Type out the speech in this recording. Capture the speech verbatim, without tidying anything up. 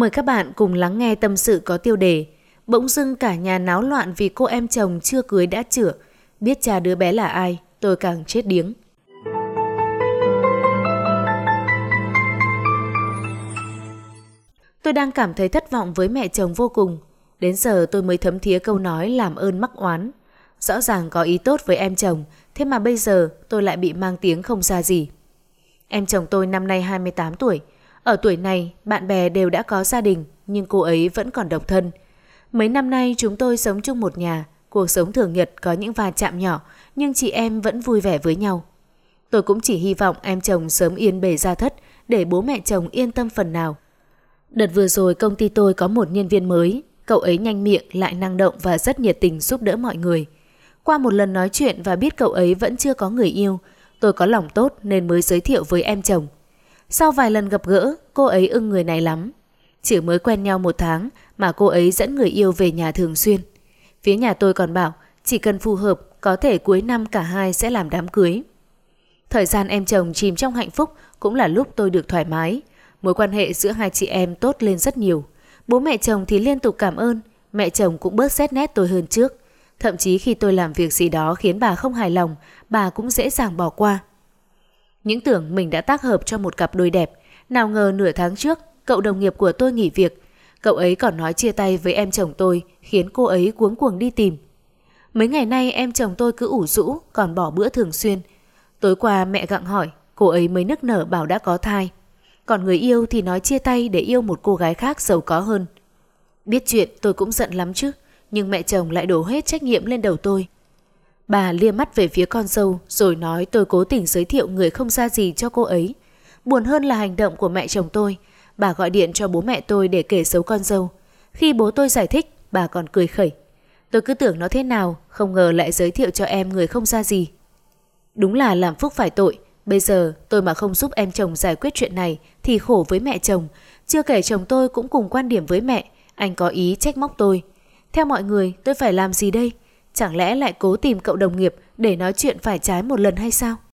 Mời các bạn cùng lắng nghe tâm sự có tiêu đề Bỗng dưng cả nhà náo loạn vì cô em chồng chưa cưới đã chửa. Biết cha đứa bé là ai, tôi càng chết điếng. Tôi đang cảm thấy thất vọng với mẹ chồng vô cùng. Đến giờ tôi mới thấm thía câu nói làm ơn mắc oán. Rõ ràng có ý tốt với em chồng, thế mà bây giờ tôi lại bị mang tiếng không ra gì. Em chồng tôi năm nay hai mươi tám tuổi. Ở tuổi này, bạn bè đều đã có gia đình, nhưng cô ấy vẫn còn độc thân. Mấy năm nay chúng tôi sống chung một nhà, cuộc sống thường nhật có những va chạm nhỏ, nhưng chị em vẫn vui vẻ với nhau. Tôi cũng chỉ hy vọng em chồng sớm yên bề gia thất để bố mẹ chồng yên tâm phần nào. Đợt vừa rồi công ty tôi có một nhân viên mới, cậu ấy nhanh miệng lại năng động và rất nhiệt tình giúp đỡ mọi người. Qua một lần nói chuyện và biết cậu ấy vẫn chưa có người yêu, tôi có lòng tốt nên mới giới thiệu với em chồng. Sau vài lần gặp gỡ, cô ấy ưng người này lắm. Chỉ mới quen nhau một tháng mà cô ấy dẫn người yêu về nhà thường xuyên. Phía nhà tôi còn bảo chỉ cần phù hợp, có thể cuối năm cả hai sẽ làm đám cưới. Thời gian em chồng chìm trong hạnh phúc cũng là lúc tôi được thoải mái. Mối quan hệ giữa hai chị em tốt lên rất nhiều. Bố mẹ chồng thì liên tục cảm ơn, mẹ chồng cũng bớt xét nét tôi hơn trước. Thậm chí khi tôi làm việc gì đó khiến bà không hài lòng, bà cũng dễ dàng bỏ qua. Những tưởng mình đã tác hợp cho một cặp đôi đẹp, nào ngờ nửa tháng trước, cậu đồng nghiệp của tôi nghỉ việc. Cậu ấy còn nói chia tay với em chồng tôi, khiến cô ấy cuống cuồng đi tìm. Mấy ngày nay em chồng tôi cứ ủ rũ, còn bỏ bữa thường xuyên. Tối qua mẹ gặng hỏi, cô ấy mới nức nở bảo đã có thai. Còn người yêu thì nói chia tay để yêu một cô gái khác giàu có hơn. Biết chuyện tôi cũng giận lắm chứ, nhưng mẹ chồng lại đổ hết trách nhiệm lên đầu tôi. Bà lia mắt về phía con dâu rồi nói tôi cố tình giới thiệu người không ra gì cho cô ấy. Buồn hơn là hành động của mẹ chồng tôi. Bà gọi điện cho bố mẹ tôi để kể xấu con dâu. Khi bố tôi giải thích, bà còn cười khẩy. Tôi cứ tưởng nó thế nào, không ngờ lại giới thiệu cho em người không ra gì. Đúng là làm phúc phải tội. Bây giờ tôi mà không giúp em chồng giải quyết chuyện này thì khổ với mẹ chồng. Chưa kể chồng tôi cũng cùng quan điểm với mẹ. Anh có ý trách móc tôi. Theo mọi người tôi phải làm gì đây? Chẳng lẽ lại cố tìm cậu đồng nghiệp để nói chuyện phải trái một lần hay sao?